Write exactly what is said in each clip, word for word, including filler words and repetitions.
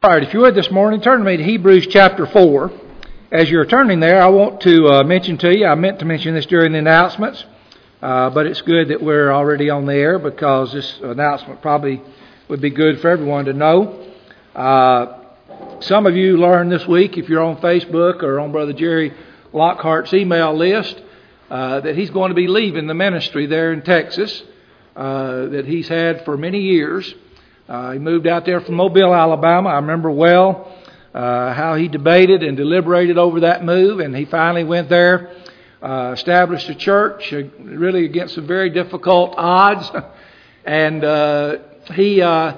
All right, if you would this morning, turn to me to Hebrews chapter four. As you're turning there, I want to uh, mention to you, I meant to mention this during the announcements, uh, but it's good that we're already on the air because this announcement probably would be good for everyone to know. Uh, some of you learned this week, if you're on Facebook or on Brother Jerry Lockhart's email list, uh, that he's going to be leaving the ministry there in Texas uh, that he's had for many years. Uh, he moved out there from Mobile, Alabama. I remember well uh, how he debated and deliberated over that move, and he finally went there, uh, established a church, uh, really against some very difficult odds. and uh, he, uh,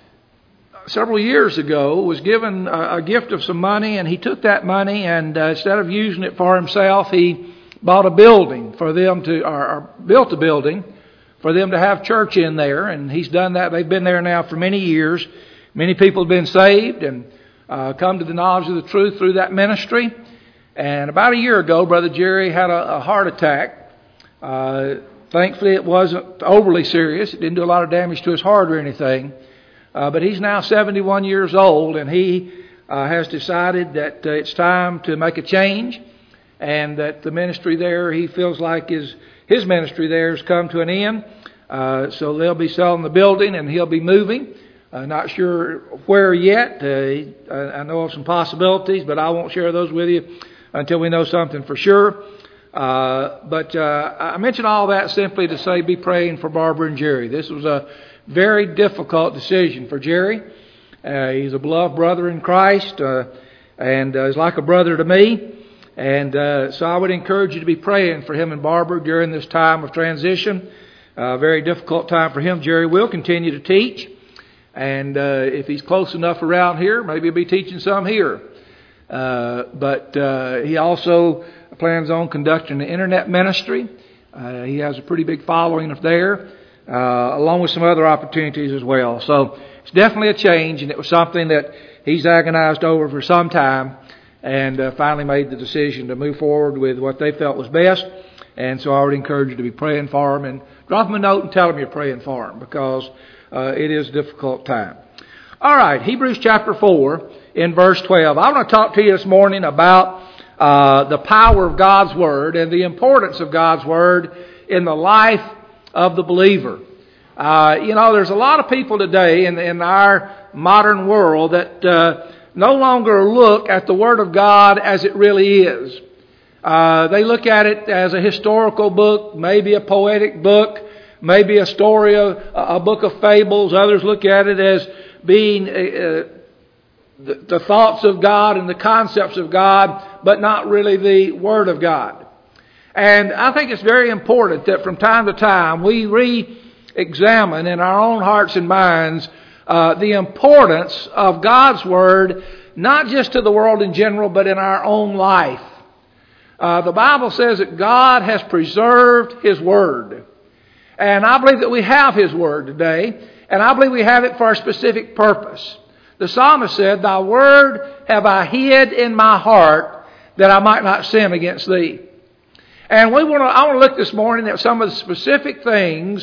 several years ago, was given a, a gift of some money, and he took that money, and uh, instead of using it for himself, he bought a building for them to, or, or built a building for them to have church in there, and he's done that. They've been there now for many years. Many people have been saved and uh, come to the knowledge of the truth through that ministry. And about a year ago, Brother Jerry had a, a heart attack. Uh, thankfully, it wasn't overly serious. It didn't do a lot of damage to his heart or anything. Uh, but he's now seventy-one years old, and he uh, has decided that uh, it's time to make a change, and that the ministry there, he feels like is his ministry there has come to an end. Uh, so they'll be selling the building and he'll be moving. Uh, not sure where yet. Uh, I know of some possibilities, but I won't share those with you until we know something for sure. Uh, but uh, I mention all that simply to say be praying for Barbara and Jerry. This was a very difficult decision for Jerry. Uh, he's a beloved brother in Christ uh, and uh, is like a brother to me. And uh, so I would encourage you to be praying for him and Barbara during this time of transition. A uh, very difficult time for him. Jerry will continue to teach. And uh, if he's close enough around here, maybe he'll be teaching some here. Uh, but uh, he also plans on conducting the internet ministry. Uh, he has a pretty big following up there, uh, along with some other opportunities as well. So it's definitely a change, and it was something that he's agonized over for some time. And uh, finally made the decision to move forward with what they felt was best. And so I would encourage you to be praying for them, and drop them a note and tell them you're praying for them, because uh, it is a difficult time. All right, Hebrews chapter four in verse twelve. I want to talk to you this morning about uh, the power of God's Word and the importance of God's Word in the life of the believer. Uh, you know, there's a lot of people today in, in our modern world that Uh, no longer look at the Word of God as it really is. Uh, they look at it as a historical book, maybe a poetic book, maybe a story, of, a book of fables. Others look at it as being uh, the, the thoughts of God and the concepts of God, but not really the Word of God. And I think it's very important that from time to time we re-examine in our own hearts and minds Uh, the importance of God's Word, not just to the world in general, but in our own life. Uh, the Bible says that God has preserved His Word. And I believe that we have His Word today, and I believe we have it for a specific purpose. The psalmist said, "Thy Word have I hid in my heart, that I might not sin against Thee." And we want to, I want to look this morning at some of the specific things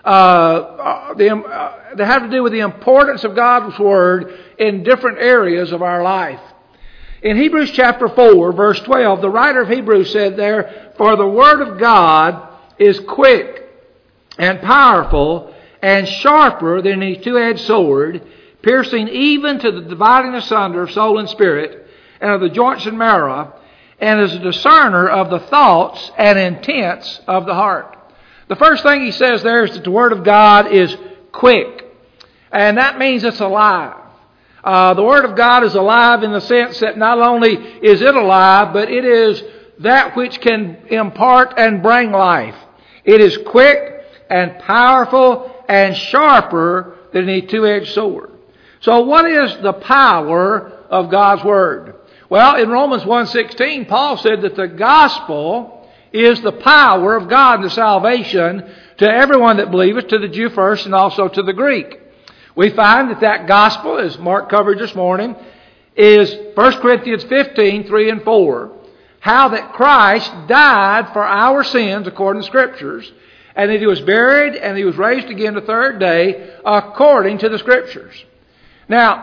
Uh, the, uh, that have to do with the importance of God's Word in different areas of our life. In Hebrews chapter four, verse twelve, the writer of Hebrews said there, "For the Word of God is quick and powerful and sharper than a two-edged sword, piercing even to the dividing asunder of soul and spirit, and of the joints and marrow, and is a discerner of the thoughts and intents of the heart." The first thing he says there is that the Word of God is quick. And that means it's alive. Uh, the Word of God is alive in the sense that not only is it alive, but it is that which can impart and bring life. It is quick and powerful and sharper than a two-edged sword. So what is the power of God's Word? Well, in Romans one sixteen, Paul said that the gospel is the power of God to salvation to everyone that believeth, to the Jew first and also to the Greek. We find that that gospel, as Mark covered this morning, is First Corinthians fifteen, three and four. How that Christ died for our sins according to Scriptures, and that He was buried and He was raised again the third day according to the Scriptures. Now,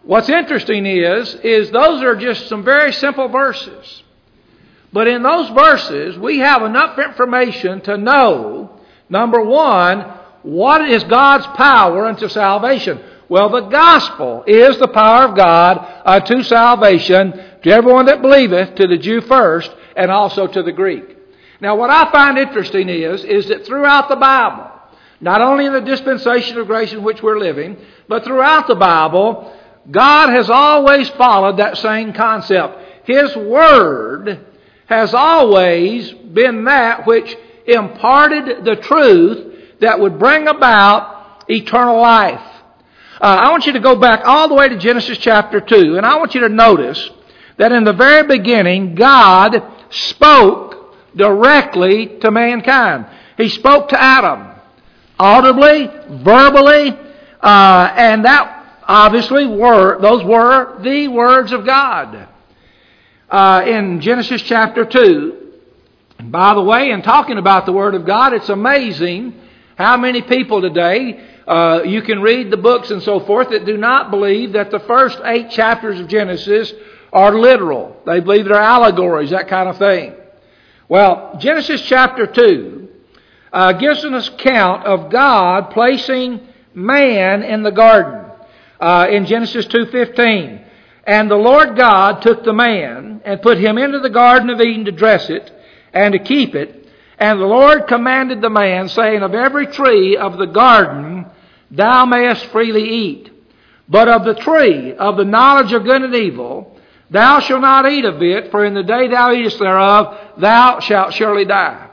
what's interesting is, is those are just some very simple verses. But in those verses, we have enough information to know, number one, what is God's power unto salvation? Well, the gospel is the power of God unto salvation to everyone that believeth, to the Jew first, and also to the Greek. Now, what I find interesting is, is that throughout the Bible, not only in the dispensation of grace in which we're living, but throughout the Bible, God has always followed that same concept. His Word has always been that which imparted the truth that would bring about eternal life. Uh, I want you to go back all the way to Genesis chapter two, and I want you to notice that in the very beginning, God spoke directly to mankind. He spoke to Adam, audibly, verbally, uh, and that obviously were, those were the words of God. Uh, in Genesis chapter two, and by the way, in talking about the Word of God, it's amazing how many people today, uh, you can read the books and so forth, that do not believe that the first eight chapters of Genesis are literal. They believe they're allegories, that kind of thing. Well, Genesis chapter two uh, gives an account of God placing man in the garden. Uh, in Genesis two fifteen, and the Lord God took the man and put him into the garden of Eden to dress it and to keep it. And the Lord commanded the man, saying, of every tree of the garden thou mayest freely eat, but of the tree of the knowledge of good and evil thou shalt not eat of it, for in the day thou eatest thereof thou shalt surely die.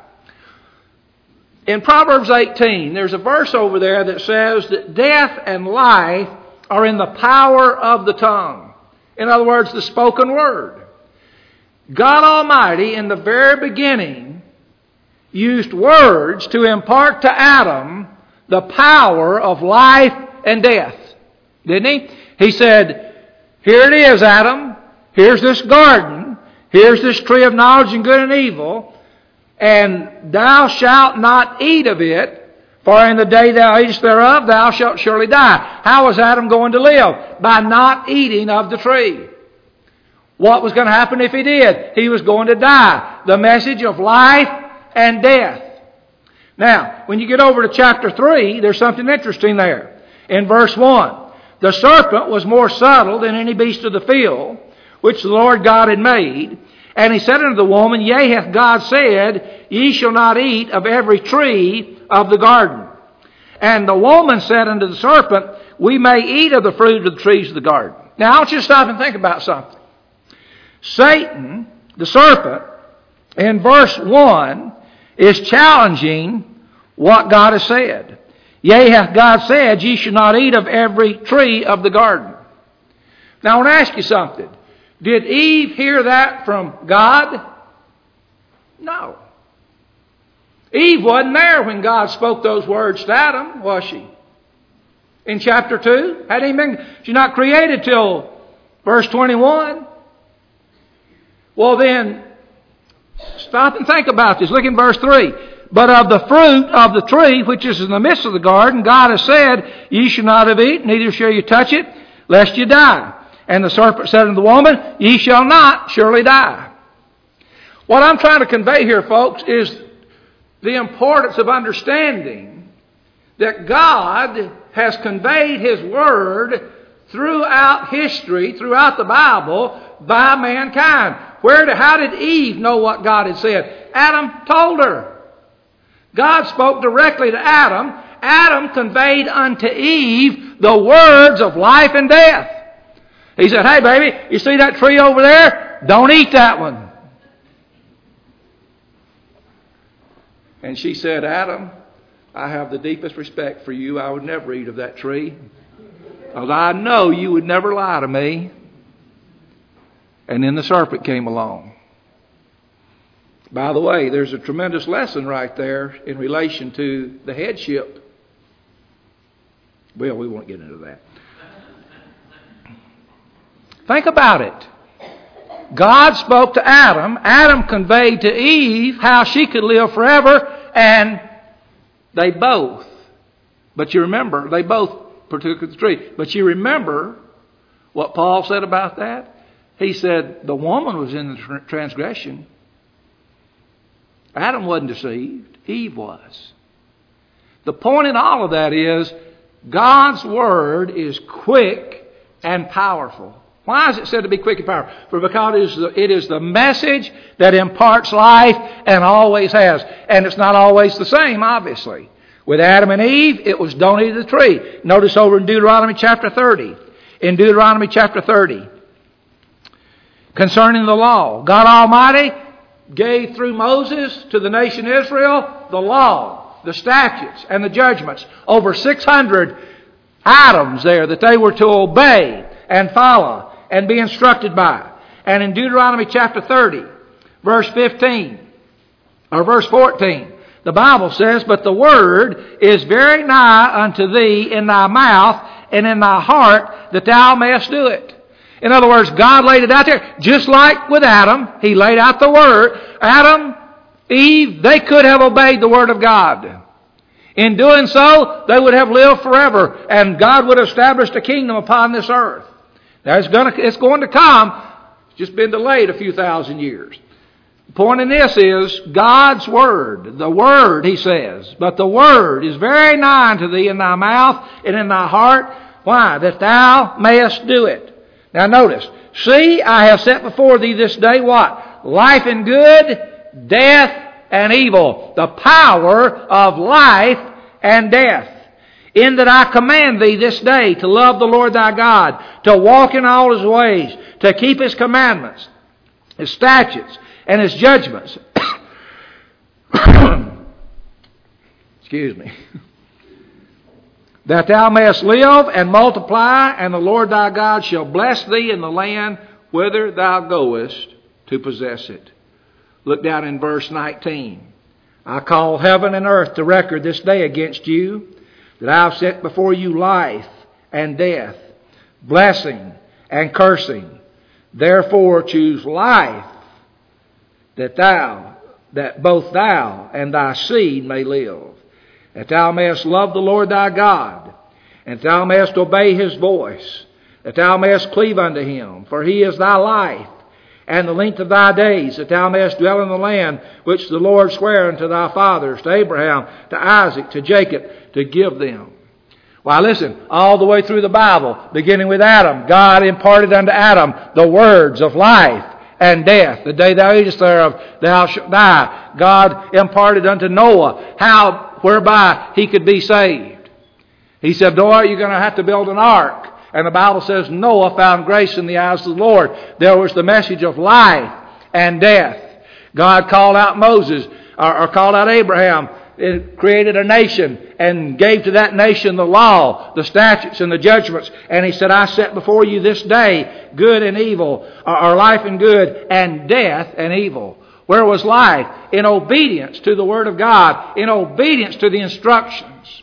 In Proverbs eighteen, there's a verse over there that says that death and life are in the power of the tongue. In other words, the spoken word. God Almighty, in the very beginning, used words to impart to Adam the power of life and death. Didn't he? He said, here it is, Adam. Here's this garden. Here's this tree of knowledge and good and evil. And thou shalt not eat of it, for in the day thou eatest thereof, thou shalt surely die. How was Adam going to live? By not eating of the tree. What was going to happen if he did? He was going to die. The message of life and death. Now, when you get over to chapter three, there's something interesting there. In verse one, the serpent was more subtle than any beast of the field, which the Lord God had made. And he said unto the woman, yea, hath God said, ye shall not eat of every tree of the garden. And the woman said unto the serpent, we may eat of the fruit of the trees of the garden. Now, I want you to stop and think about something. Satan, the serpent, in verse one, is challenging what God has said. Yea, hath God said, ye shall not eat of every tree of the garden. Now, I want to ask you something. Did Eve hear that from God? No. Eve wasn't there when God spoke those words to Adam, was she? In chapter two? Hadn't even been, she's not created till verse twenty-one. Well then, stop and think about this. Look in verse three. But of the fruit of the tree which is in the midst of the garden, God has said, ye shall not have eaten, neither shall you touch it, lest you die. And the serpent said unto the woman, ye shall not surely die. What I'm trying to convey here, folks, is the importance of understanding that God has conveyed His Word throughout history, throughout the Bible, by mankind. Where did, how did Eve know what God had said? Adam told her. God spoke directly to Adam. Adam conveyed unto Eve the words of life and death. He said, hey baby, you see that tree over there? Don't eat that one. And she said, Adam, I have the deepest respect for you. I would never eat of that tree. Because I know you would never lie to me. And then the serpent came along. By the way, there's a tremendous lesson right there in relation to the headship. Well, we won't get into that. Think about it. God spoke to Adam. Adam conveyed to Eve how she could live forever. And they both, but you remember, they both partook of the tree. But you remember what Paul said about that? He said the woman was in the transgression. Adam wasn't deceived. Eve was. The point in all of that is God's Word is quick and powerful. Why is it said to be quick and powerful? For because it is, the, it is the message that imparts life and always has. And it's not always the same, obviously. With Adam and Eve, it was don't eat of the tree. Notice over in Deuteronomy chapter thirty. In Deuteronomy chapter thirty. Concerning the law, God Almighty gave through Moses to the nation Israel the law, the statutes, and the judgments. Over six hundred items there that they were to obey and follow and be instructed by. And in Deuteronomy chapter thirty, verse fifteen, or verse fourteen, the Bible says, "But the word is very nigh unto thee in thy mouth and in thy heart, that thou mayest do it." In other words, God laid it out there, just like with Adam. He laid out the Word. Adam, Eve, they could have obeyed the Word of God. In doing so, they would have lived forever, and God would have established a kingdom upon this earth. Now, it's going to, it's going to come. It's just been delayed a few thousand years. The point in this is God's Word. The Word, He says, but the Word is very nigh unto thee in thy mouth and in thy heart. Why? That thou mayest do it. Now notice, see, I have set before thee this day what? Life and good, death and evil. The power of life and death. In that I command thee this day to love the Lord thy God, to walk in all His ways, to keep His commandments, His statutes, and His judgments. Excuse me. That thou mayest live and multiply, and the Lord thy God shall bless thee in the land whither thou goest to possess it. Look down in verse nineteen. I call heaven and earth to record this day against you, that I have set before you life and death, blessing and cursing. Therefore choose life, that thou, that both thou and thy seed may live. That thou mayest love the Lord thy God, and thou mayest obey His voice, that thou mayest cleave unto Him, for He is thy life, and the length of thy days, that thou mayest dwell in the land which the Lord sware unto thy fathers, to Abraham, to Isaac, to Jacob, to give them. Why, listen, all the way through the Bible, beginning with Adam, God imparted unto Adam the words of life and death. The day thou eatest thereof, thou shalt die. God imparted unto Noah how whereby he could be saved. He said, Noah, you're going to have to build an ark. And the Bible says Noah found grace in the eyes of the Lord. There was the message of life and death. God called out Moses, or, or called out Abraham, and created a nation and gave to that nation the law, the statutes, and the judgments. And He said, I set before you this day good and evil, or, or life and good, and death and evil. Where was life? In obedience to the Word of God, in obedience to the instructions.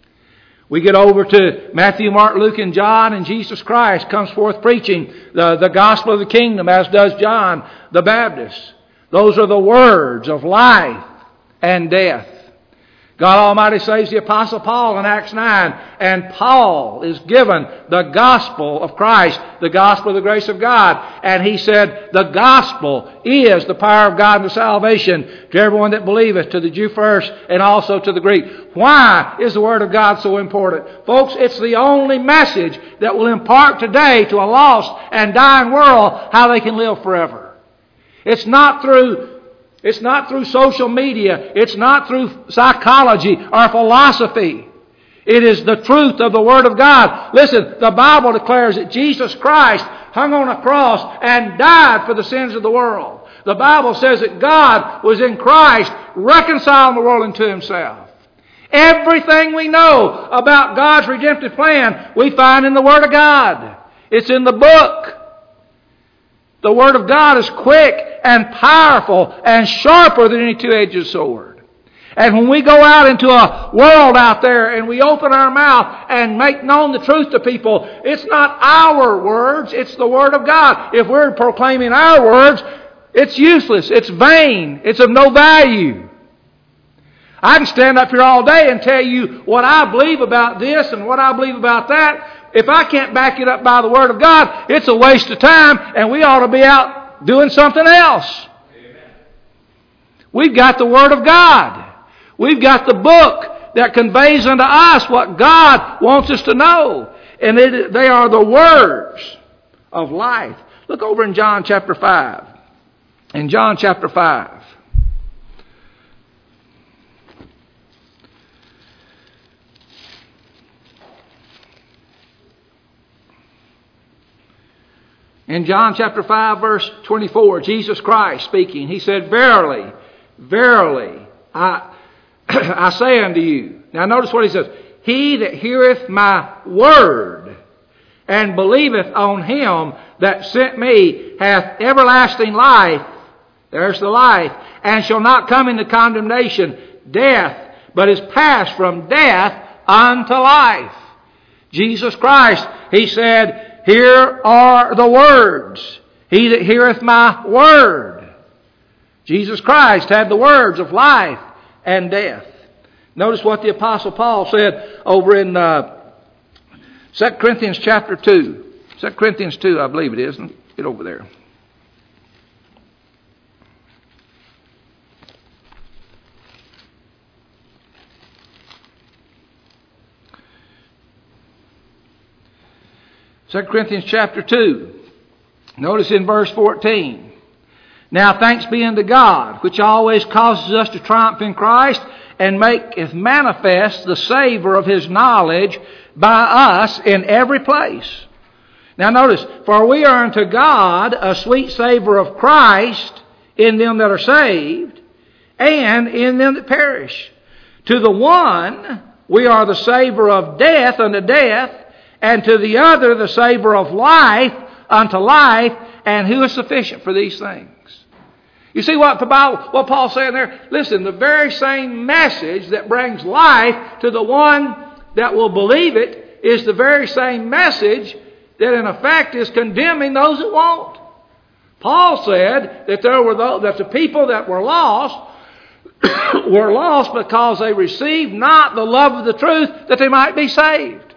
We get over to Matthew, Mark, Luke, and John, and Jesus Christ comes forth preaching the, the gospel of the kingdom, as does John the Baptist. Those are the words of life and death. God Almighty saves the Apostle Paul in Acts nine, and Paul is given the gospel of Christ, the gospel of the grace of God. And he said, the gospel is the power of God unto salvation to everyone that believeth, to the Jew first, and also to the Greek. Why is the Word of God so important? Folks, it's the only message that will impart today to a lost and dying world how they can live forever. It's not through It's not through social media. It's not through psychology or philosophy. It is the truth of the Word of God. Listen, the Bible declares that Jesus Christ hung on a cross and died for the sins of the world. The Bible says that God was in Christ reconciling the world unto Himself. Everything we know about God's redemptive plan we find in the Word of God. It's in the book. The Word of God is quick and powerful and sharper than any two-edged sword. And when we go out into a world out there and we open our mouth and make known the truth to people, it's not our words, it's the Word of God. If we're proclaiming our words, it's useless, it's vain, it's of no value. I can stand up here all day and tell you what I believe about this and what I believe about that. if I can't back it up by the Word of God, it's a waste of time, and we ought to be out doing something else. Amen. We've got the Word of God. We've got the book that conveys unto us what God wants us to know. And it, they are the words of life. Look over in John chapter five. In John chapter five. In John chapter five, verse twenty-four, Jesus Christ speaking, He said, Verily, verily, I, I say unto you. Now notice what He says. He that heareth my word and believeth on Him that sent me hath everlasting life. There's the life. And shall not come into condemnation, death, but is passed from death unto life. Jesus Christ, He said, here are the words. He that heareth my word. Jesus Christ had the words of life and death. Notice what the Apostle Paul said over in uh, Second Corinthians chapter two. Second Corinthians two, I believe it is. Get over there. Second Corinthians chapter two. Notice in verse fourteen. Now thanks be unto God, which always causes us to triumph in Christ, and maketh manifest the savour of His knowledge by us in every place. Now notice, for we are unto God a sweet savour of Christ in them that are saved, and in them that perish. To the one we are the savour of death unto death, and to the other the savour of life unto life, and who is sufficient for these things? You see what the Bible, what Paul's saying there? Listen, the very same message that brings life to the one that will believe it is the very same message that in effect is condemning those that won't. Paul said that there were those, that the people that were lost were lost because they received not the love of the truth that they might be saved.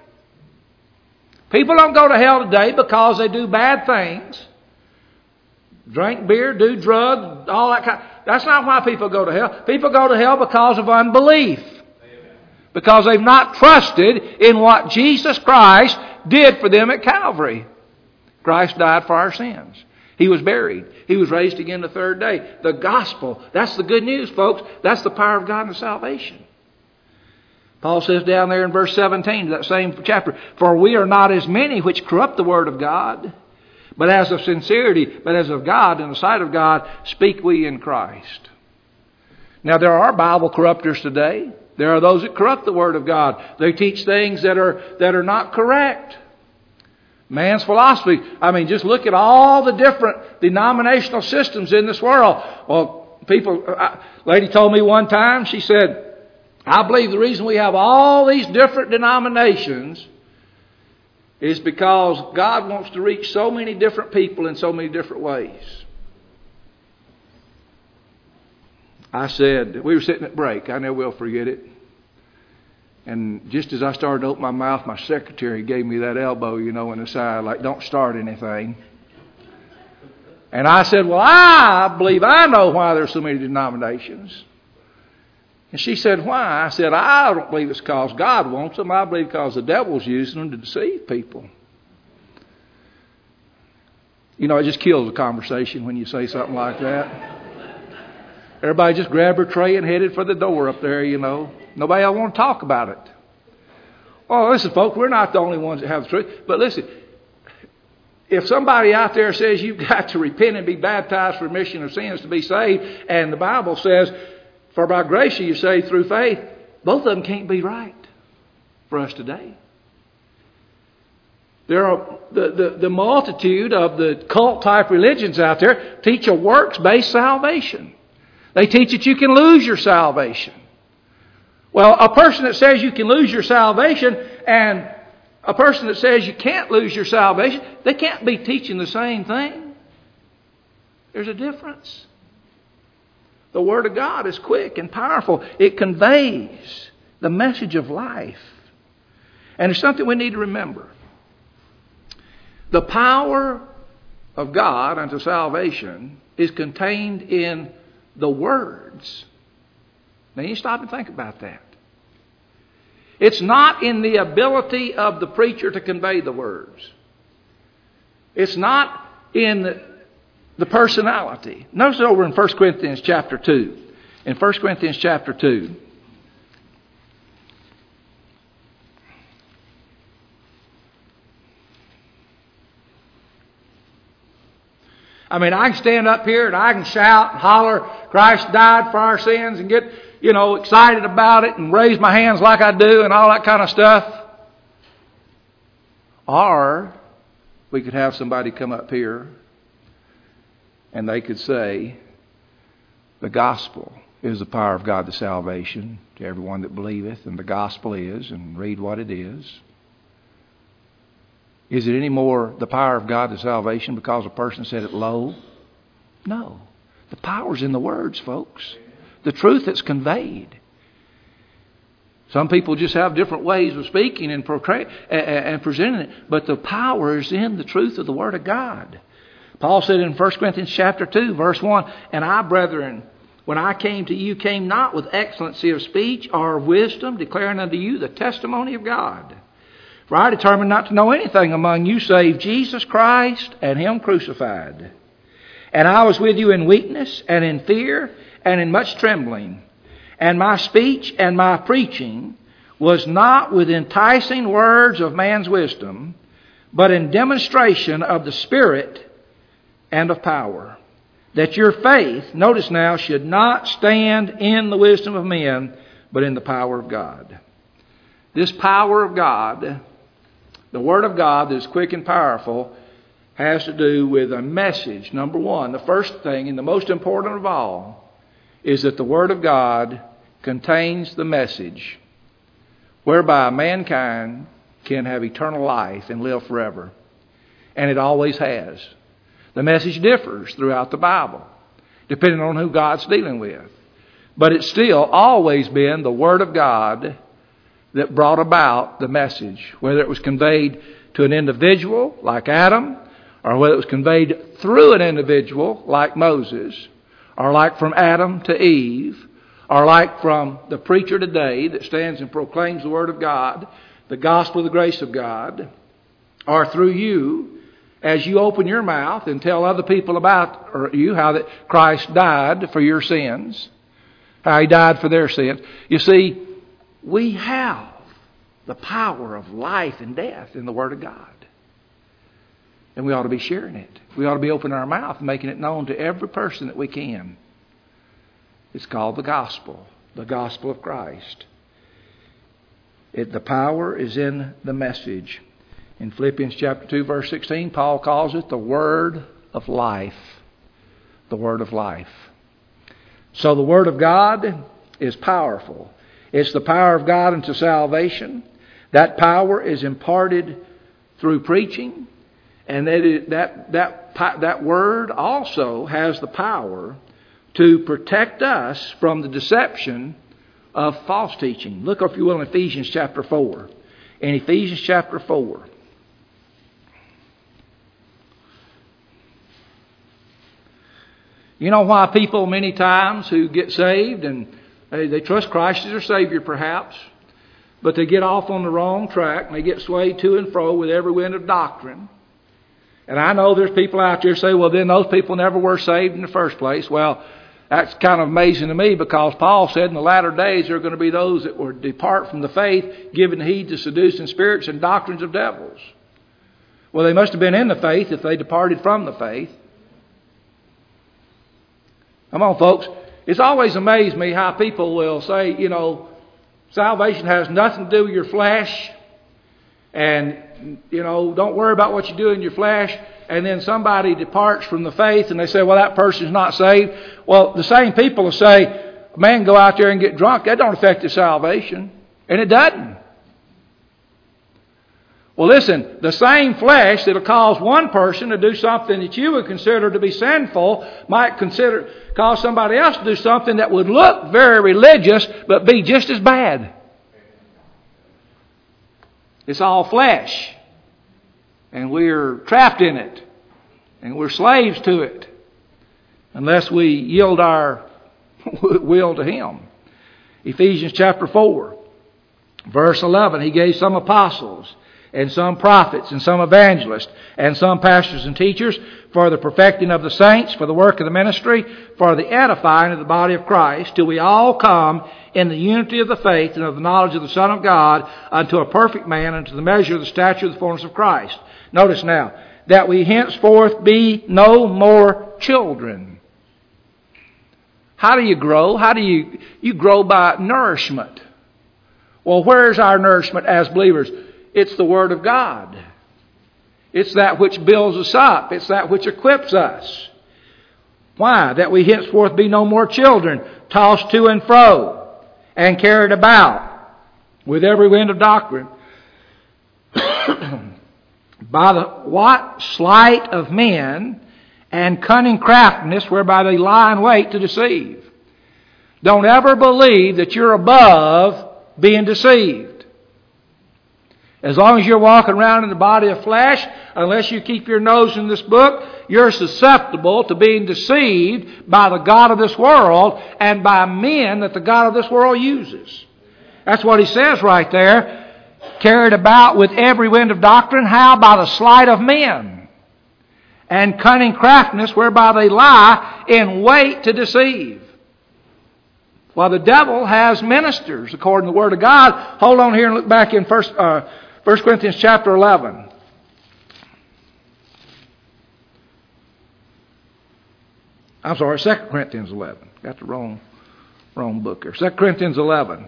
People don't go to hell today because they do bad things. Drink beer, do drugs, all that kind. That's not why people go to hell. People go to hell because of unbelief. Amen. Because they've not trusted in what Jesus Christ did for them at Calvary. Christ died for our sins. He was buried. He was raised again the third day. The gospel, that's the good news, folks. That's the power of God and salvation. Paul says down there in verse seventeen, that same chapter, For we are not as many which corrupt the word of God, but as of sincerity, but as of God, in the sight of God, speak we in Christ. Now there are Bible corrupters today. There are those that corrupt the Word of God. They teach things that are that are not correct. Man's philosophy. I mean, just look at all the different denominational systems in this world. Well, people, a lady told me one time, she said, I believe the reason we have all these different denominations is because God wants to reach so many different people in so many different ways. I said, we were sitting at break. I never will forget it. And just as I started to open my mouth, my secretary gave me that elbow, you know, in the side, like, don't start anything. And I said, well, I believe I know why there's so many denominations. And she said, why? I said, I don't believe it's because God wants them. I believe because the devil's using them to deceive people. You know, it just kills the conversation when you say something like that. Everybody just grabbed her tray and headed for the door up there, you know. Nobody else want to talk about it. Well, listen, folks, we're not the only ones that have the truth. But listen, if somebody out there says you've got to repent and be baptized for remission of sins to be saved, and the Bible says, for by grace you saved through faith, both of them can't be right for us today. There are the, the, the multitude of the cult type religions out there teach a works-based salvation. They teach that you can lose your salvation. Well, a person that says you can lose your salvation and a person that says you can't lose your salvation, they can't be teaching the same thing. There's a difference. The Word of God is quick and powerful. It conveys the message of life. And it's something we need to remember. The power of God unto salvation is contained in the words. Now you stop and think about that. It's not in the ability of the preacher to convey the words. It's not in the, the personality. Notice over in First Corinthians chapter two. In First Corinthians chapter two. I mean, I can stand up here and I can shout and holler, Christ died for our sins, and get, you know, excited about it and raise my hands like I do and all that kind of stuff. Or we could have somebody come up here and they could say, the gospel is the power of God to salvation to everyone that believeth, and the gospel is, and read what it is. Is it any more the power of God to salvation because a person said it low? No. The power's in the words, folks. The truth that's conveyed. Some people just have different ways of speaking and, procra- and presenting it, but the power is in the truth of the Word of God. Paul said in First Corinthians chapter two, verse one, And I, brethren, when I came to you, came not with excellency of speech or of wisdom, declaring unto you the testimony of God. For I determined not to know anything among you save Jesus Christ and Him crucified. And I was with you in weakness and in fear and in much trembling. And my speech and my preaching was not with enticing words of man's wisdom, but in demonstration of the Spirit and of power. That your faith, notice now, should not stand in the wisdom of men, but in the power of God. This power of God, the Word of God that is quick and powerful, has to do with a message. Number one, the first thing and the most important of all is that the Word of God contains the message whereby mankind can have eternal life and live forever. And it always has. The message differs throughout the Bible, depending on who God's dealing with. But it's still always been the Word of God that brought about the message, whether it was conveyed to an individual like Adam, or whether it was conveyed through an individual like Moses, or like from Adam to Eve, or like from the preacher today that stands and proclaims the Word of God, the gospel of the grace of God, or through you as you open your mouth and tell other people about or you how that Christ died for your sins, how He died for their sins. You see, we have the power of life and death in the Word of God. And we ought to be sharing it. We ought to be opening our mouth and making it known to every person that we can. It's called the gospel, the gospel of Christ. It, the power is in the message. In Philippians chapter two, verse sixteen, Paul calls it the word of life. The word of life. So the Word of God is powerful. It's the power of God unto salvation. That power is imparted through preaching. And that is, that that that word also has the power to protect us from the deception of false teaching. Look, if you will, in Ephesians chapter four. In Ephesians chapter four. You know why people many times who get saved and they, they trust Christ as their Savior perhaps, but they get off on the wrong track and they get swayed to and fro with every wind of doctrine. And I know there's people out there say, well, then those people never were saved in the first place. Well, that's kind of amazing to me, because Paul said in the latter days there are going to be those that will depart from the faith, giving heed to seducing spirits and doctrines of devils. Well, they must have been in the faith if they departed from the faith. Come on, folks. It's always amazed me how people will say, you know, salvation has nothing to do with your flesh. And, you know, don't worry about what you do in your flesh. And then somebody departs from the faith and they say, well, that person's not saved. Well, the same people will say, a man go out there and get drunk. That don't affect his salvation. And it doesn't. Well, listen, the same flesh that'll cause one person to do something that you would consider to be sinful might consider cause somebody else to do something that would look very religious but be just as bad. It's all flesh. And we're trapped in it. And we're slaves to it. Unless we yield our will to Him. Ephesians chapter four, verse eleven. He gave some apostles, and some prophets, and some evangelists, and some pastors and teachers, for the perfecting of the saints, for the work of the ministry, for the edifying of the body of Christ, till we all come in the unity of the faith and of the knowledge of the Son of God, unto a perfect man, unto the measure of the stature of the fullness of Christ. Notice now, that we henceforth be no more children. How do you grow? How do you, you grow by nourishment. Well, where's our nourishment as believers? It's the Word of God. It's that which builds us up. It's that which equips us. Why? That we henceforth be no more children, tossed to and fro, and carried about with every wind of doctrine. By the what? Sleight of men and cunning craftiness, whereby they lie in wait to deceive. Don't ever believe that you're above being deceived. As long as you're walking around in the body of flesh, unless you keep your nose in this book, you're susceptible to being deceived by the God of this world and by men that the God of this world uses. That's what he says right there. Carried about with every wind of doctrine. How? By the sleight of men. And cunning craftiness, whereby they lie in wait to deceive. While the devil has ministers, according to the Word of God. Hold on here and look back in First, uh, First Corinthians chapter eleven. I'm sorry, Second Corinthians eleven. Got the wrong, wrong book here. Second Corinthians eleven.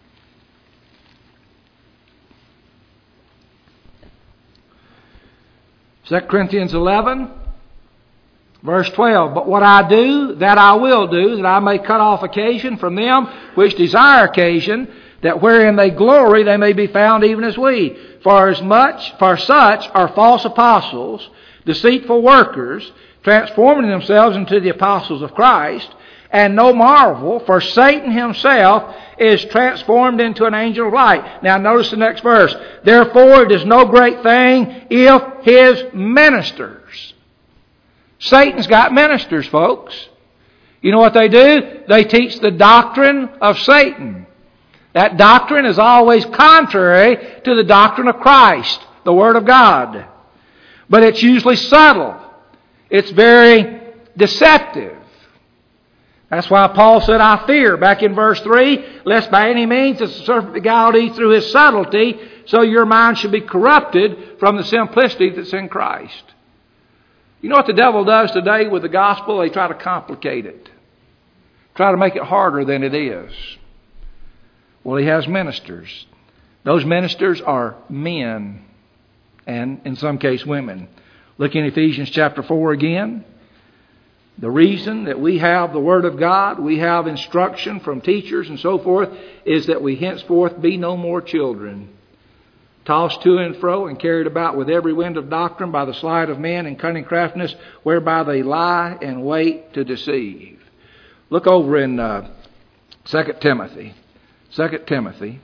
Second Corinthians eleven, verse twelve. But what I do, that I will do, that I may cut off occasion from them which desire occasion, that wherein they glory they may be found even as we. For as much, for such are false apostles, deceitful workers, transforming themselves into the apostles of Christ. And no marvel, for Satan himself is transformed into an angel of light. Now notice the next verse. Therefore it is no great thing if his ministers. Satan's got ministers, folks. You know what they do? They teach the doctrine of Satan. That doctrine is always contrary to the doctrine of Christ, the Word of God. But it's usually subtle. It's very deceptive. That's why Paul said, I fear, back in verse three, lest by any means the serpent beguile thee through his subtlety, so your mind should be corrupted from the simplicity that's in Christ. You know what the devil does today with the gospel? They try to complicate it. Try to make it harder than it is. Well, he has ministers. Those ministers are men, and in some case women. Look in Ephesians chapter four again. The reason that we have the Word of God, we have instruction from teachers and so forth, is that we henceforth be no more children, tossed to and fro and carried about with every wind of doctrine by the sleight of men and cunning craftiness, whereby they lie and wait to deceive. Look over in uh, Second Timothy. Second Timothy.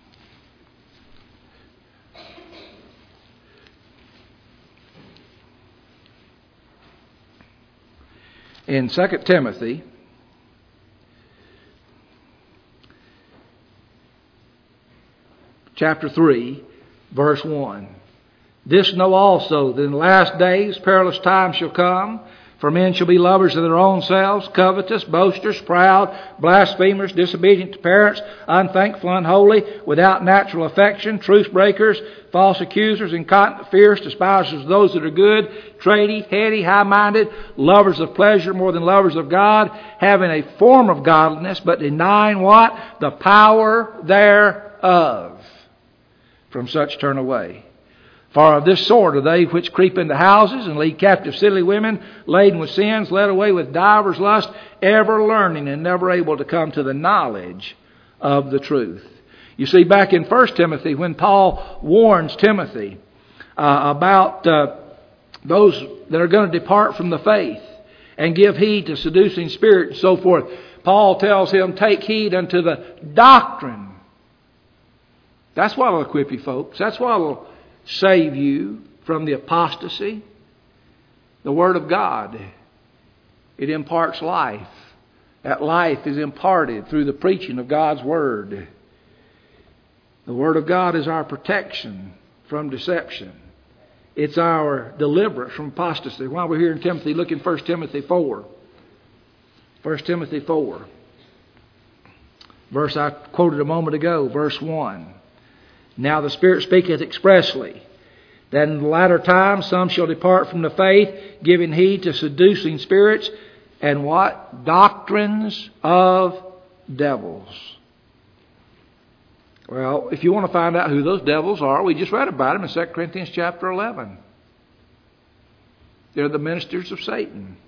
In Second Timothy, chapter three, verse one. This know also, that in the last days perilous times shall come, for men shall be lovers of their own selves, covetous, boasters, proud, blasphemers, disobedient to parents, unthankful, unholy, without natural affection, truce breakers, false accusers, incontinent, fierce, despisers of those that are good, trady, heady, high-minded, lovers of pleasure more than lovers of God, having a form of godliness, but denying what? The power thereof. From such turn away. For of this sort are they which creep into houses and lead captive silly women, laden with sins, led away with divers lusts, ever learning and never able to come to the knowledge of the truth. You see, back in First Timothy, when Paul warns Timothy uh, about uh, those that are going to depart from the faith and give heed to seducing spirits and so forth, Paul tells him, take heed unto the doctrine. That's what will equip you, folks. That's what will save you from the apostasy? The Word of God. It imparts life. That life is imparted through the preaching of God's Word. The Word of God is our protection from deception. It's our deliverance from apostasy. While we're here in Timothy, look in First Timothy four. First Timothy four. Verse I quoted a moment ago, verse one. Now the Spirit speaketh expressly, that in the latter times some shall depart from the faith, giving heed to seducing spirits, and what? Doctrines of devils. Well, if you want to find out who those devils are, we just read about them in Second Corinthians chapter eleven. They're the ministers of Satan.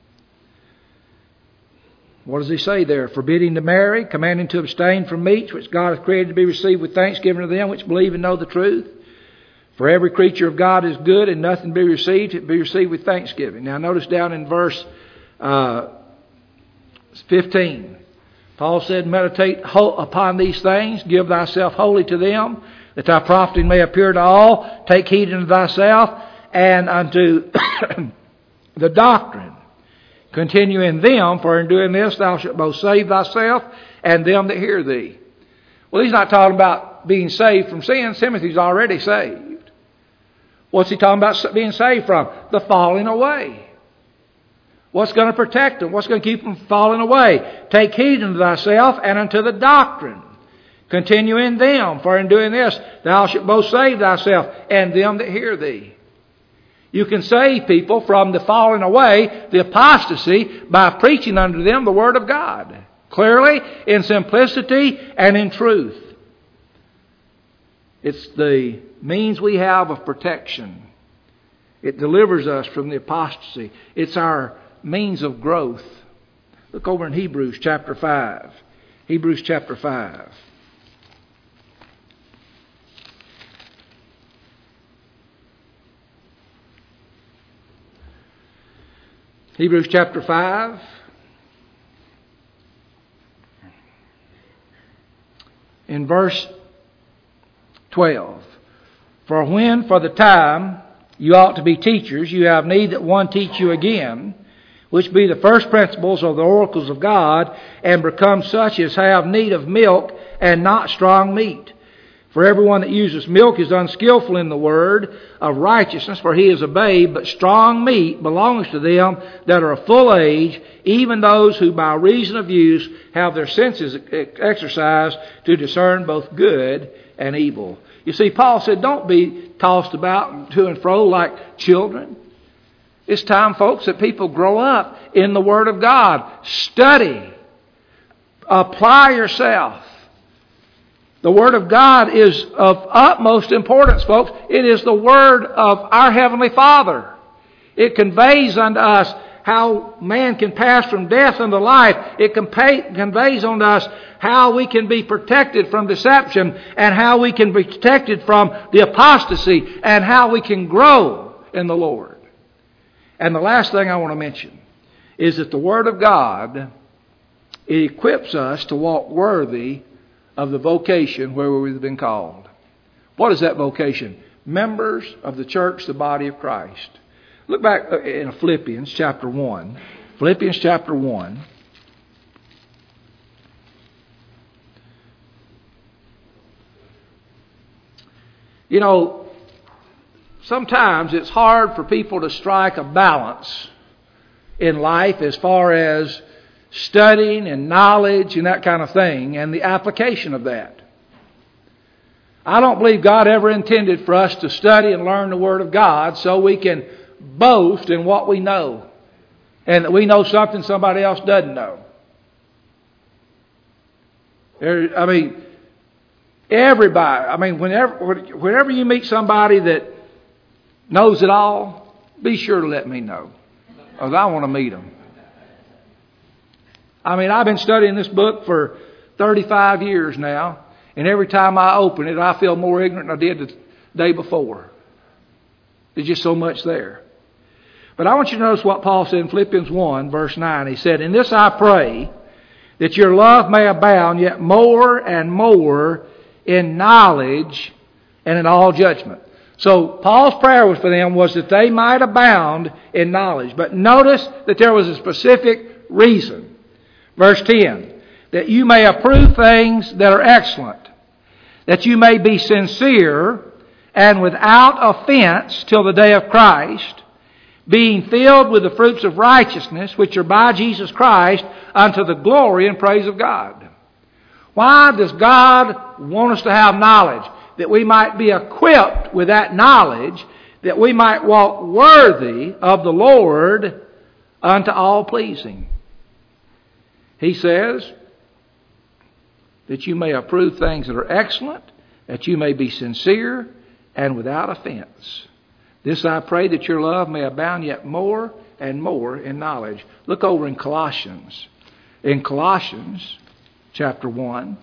What does he say there? Forbidding to marry, commanding to abstain from meats which God hath created to be received with thanksgiving to them which believe and know the truth. For every creature of God is good, and nothing be received, it be received with thanksgiving. Now notice down in verse uh, fifteen. Paul said, meditate upon these things, give thyself wholly to them, that thy profiting may appear to all. Take heed unto thyself and unto the doctrine. Continue in them, for in doing this thou shalt both save thyself and them that hear thee. Well, he's not talking about being saved from sin. Timothy's already saved. What's he talking about being saved from? The falling away. What's going to protect them? What's going to keep them from falling away? Take heed unto thyself and unto the doctrine. Continue in them, for in doing this thou shalt both save thyself and them that hear thee. You can save people from the falling away, the apostasy, by preaching unto them the Word of God. Clearly, in simplicity, and in truth. It's the means we have of protection. It delivers us from the apostasy. It's our means of growth. Look over in Hebrews chapter five. Hebrews chapter five. Hebrews chapter five. In verse twelve. For when for the time you ought to be teachers, you have need that one teach you again, which be the first principles of the oracles of God, and become such as have need of milk and not strong meat. For everyone that uses milk is unskillful in the word of righteousness, for he is a babe, but strong meat belongs to them that are of full age, even those who by reason of use have their senses exercised to discern both good and evil. You see, Paul said, don't be tossed about to and fro like children. It's time, folks, that people grow up in the Word of God. Study. Apply yourself. The Word of God is of utmost importance, folks. It is the Word of our Heavenly Father. It conveys unto us how man can pass from death unto life. It conveys unto us how we can be protected from deception, and how we can be protected from the apostasy, and how we can grow in the Lord. And the last thing I want to mention is that the Word of God, it equips us to walk worthy of the vocation where we've been called. What is that vocation? Members of the church, the body of Christ. Look back in Philippians chapter one. Philippians chapter one. You know, sometimes it's hard for people to strike a balance in life as far as studying and knowledge and that kind of thing, and the application of that. I don't believe God ever intended for us to study and learn the Word of God so we can boast in what we know, and that we know something somebody else doesn't know. There, I mean, everybody, I mean, whenever, whenever you meet somebody that knows it all, be sure to let me know, because I want to meet them. I mean, I've been studying this book for thirty-five years now, and every time I open it, I feel more ignorant than I did the day before. There's just so much there. But I want you to notice what Paul said in Philippians one, verse nine. He said, "In this I pray, that your love may abound yet more and more in knowledge and in all judgment." So Paul's prayer was for them was that they might abound in knowledge. But notice that there was a specific reason. Verse ten, that you may approve things that are excellent, that you may be sincere and without offense till the day of Christ, being filled with the fruits of righteousness, which are by Jesus Christ, unto the glory and praise of God. Why does God want us to have knowledge? That we might be equipped with that knowledge, that we might walk worthy of the Lord unto all pleasing. He says that you may approve things that are excellent, that you may be sincere and without offense. This I pray, that your love may abound yet more and more in knowledge. Look over in Colossians. In Colossians chapter one.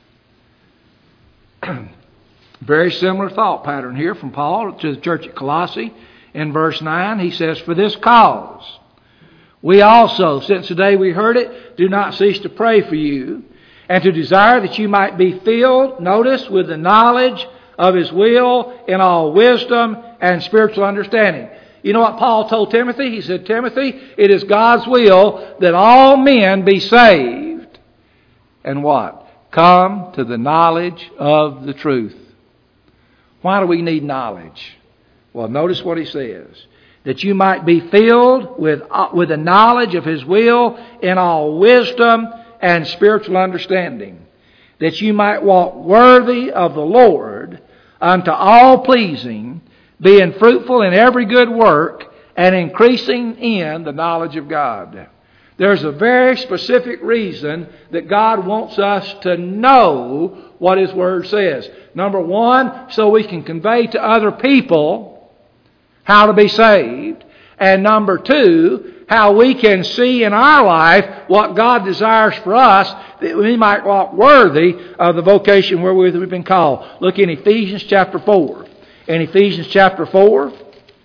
Very similar thought pattern here from Paul to the church at Colossae. In verse nine, he says, for this cause we also, since the day we heard it, do not cease to pray for you, and to desire that you might be filled, notice, with the knowledge of His will in all wisdom and spiritual understanding. You know what Paul told Timothy? He said, Timothy, it is God's will that all men be saved. And what? Come to the knowledge of the truth. Why do we need knowledge? Well, notice what he says. That you might be filled with, uh, with the knowledge of His will in all wisdom and spiritual understanding. That you might walk worthy of the Lord unto all pleasing, being fruitful in every good work and increasing in the knowledge of God. There's a very specific reason that God wants us to know what His Word says. Number one, so we can convey to other people how to be saved. And number two, how we can see in our life what God desires for us, that we might walk worthy of the vocation wherewith we've been called. Look in Ephesians chapter four. In Ephesians chapter four,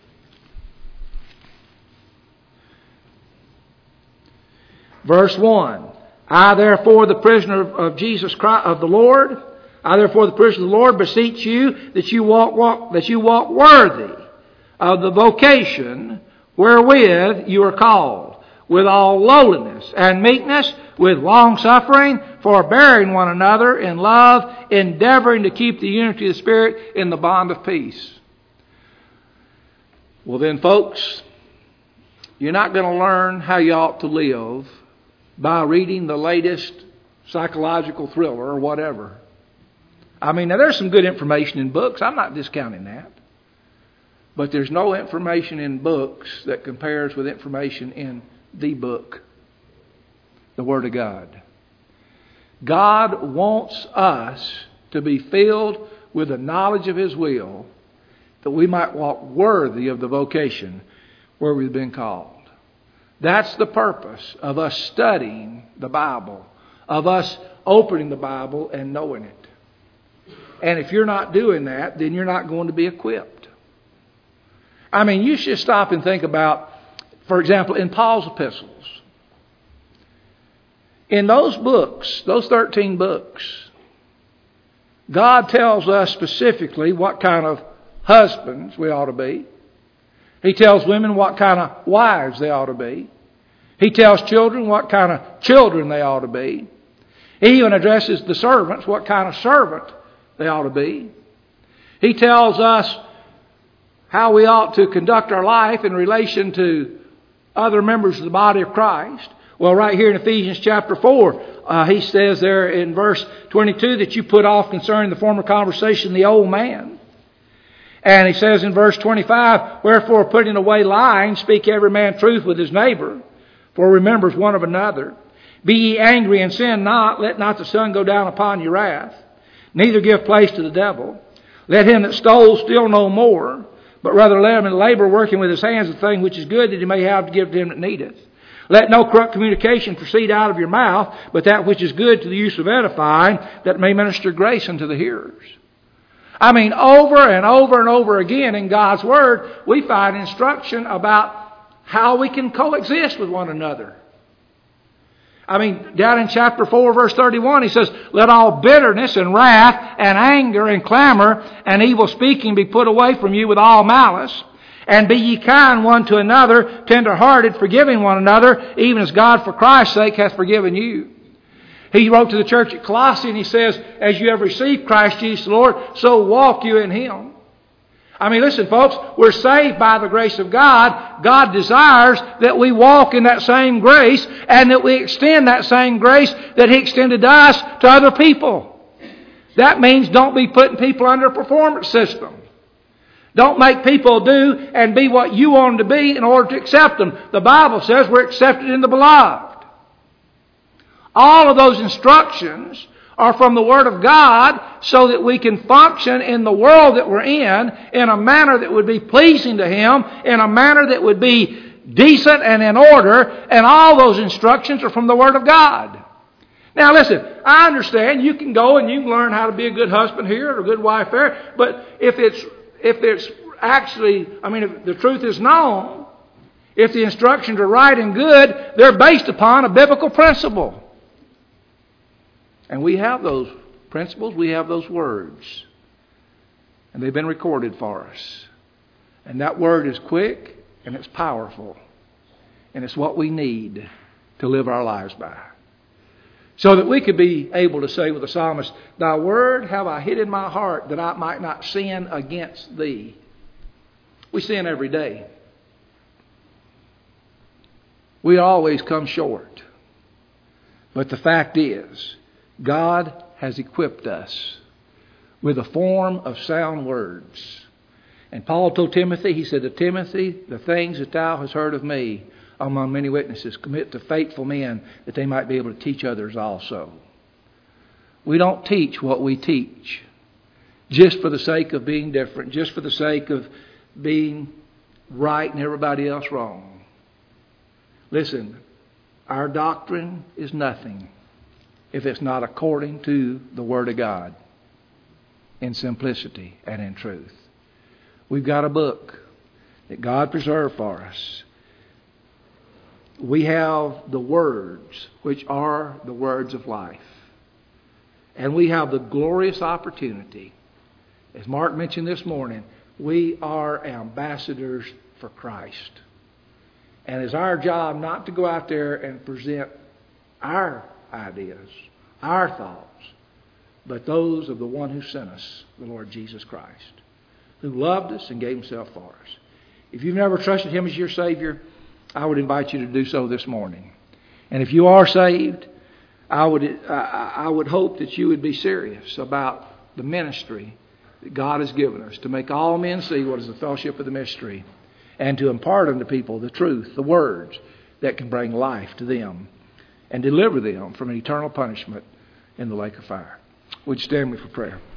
verse one. I therefore, the prisoner of Jesus Christ, of the Lord, I therefore, the prisoner of the Lord, beseech you that you walk, walk that you walk worthy of the vocation wherewith you are called, with all lowliness and meekness, with long suffering, forbearing one another in love, endeavoring to keep the unity of the Spirit in the bond of peace. Well then, folks, you're not going to learn how you ought to live by reading the latest psychological thriller or whatever. I mean, now there's some good information in books. I'm not discounting that. But there's no information in books that compares with information in the book, the Word of God. God wants us to be filled with the knowledge of His will, that we might walk worthy of the vocation where we've been called. That's the purpose of us studying the Bible, of us opening the Bible and knowing it. And if you're not doing that, then you're not going to be equipped. I mean, you should stop and think about, for example, in Paul's epistles. In those books, those thirteen books, God tells us specifically what kind of husbands we ought to be. He tells women what kind of wives they ought to be. He tells children what kind of children they ought to be. He even addresses the servants what kind of servant they ought to be. He tells us how we ought to conduct our life in relation to other members of the body of Christ. Well, right here in Ephesians chapter four, uh, he says there in verse twenty-two that you put off concerning the former conversation the old man. And he says in verse twenty-five, wherefore putting away lying, speak every man truth with his neighbor, for remembers one of another. Be ye angry and sin not, let not the sun go down upon your wrath, neither give place to the devil. Let him that stole steal no more, but rather let him labor, working with his hands the thing which is good, that he may have to give to him that needeth. Let no corrupt communication proceed out of your mouth, but that which is good to the use of edifying, that may minister grace unto the hearers. I mean, over and over and over again in God's Word, we find instruction about how we can coexist with one another. I mean, down in chapter four, verse thirty-one, he says, let all bitterness and wrath and anger and clamor and evil speaking be put away from you with all malice. And be ye kind one to another, tender-hearted, forgiving one another, even as God for Christ's sake hath forgiven you. He wrote to the church at Colossae and he says, as you have received Christ Jesus the Lord, so walk you in Him. I mean, listen, folks, we're saved by the grace of God. God desires that we walk in that same grace and that we extend that same grace that He extended to us to other people. That means don't be putting people under a performance system. Don't make people do and be what you want them to be in order to accept them. The Bible says we're accepted in the Beloved. All of those instructions are from the Word of God so that we can function in the world that we're in in a manner that would be pleasing to Him, in a manner that would be decent and in order, and all those instructions are from the Word of God. Now listen, I understand you can go and you can learn how to be a good husband here or a good wife there, but if it's if it's actually, I mean, if the truth is known, if the instructions are right and good, they're based upon a biblical principle. And we have those principles, we have those words. And they've been recorded for us. And that word is quick and it's powerful. And it's what we need to live our lives by. So that we could be able to say with the psalmist, Thy word have I hid in my heart that I might not sin against Thee. We sin every day. We always come short. But the fact is, God has equipped us with a form of sound words. And Paul told Timothy, he said to Timothy, the things that thou hast heard of me among many witnesses, commit to faithful men that they might be able to teach others also. We don't teach what we teach just for the sake of being different, just for the sake of being right and everybody else wrong. Listen, our doctrine is nothing if it's not according to the Word of God in simplicity and in truth. We've got a book that God preserved for us. We have the words, which are the words of life. And we have the glorious opportunity, as Mark mentioned this morning, we are ambassadors for Christ. And it's our job not to go out there and present our ideas, our thoughts, but those of the one who sent us, the Lord Jesus Christ, who loved us and gave Himself for us. If you've never trusted Him as your Savior, I would invite you to do so this morning. And if you are saved, I would I, I would hope that you would be serious about the ministry that God has given us to make all men see what is the fellowship of the mystery and to impart unto people the truth, the words that can bring life to them and deliver them from an eternal punishment in the lake of fire. Would you stand with me for prayer?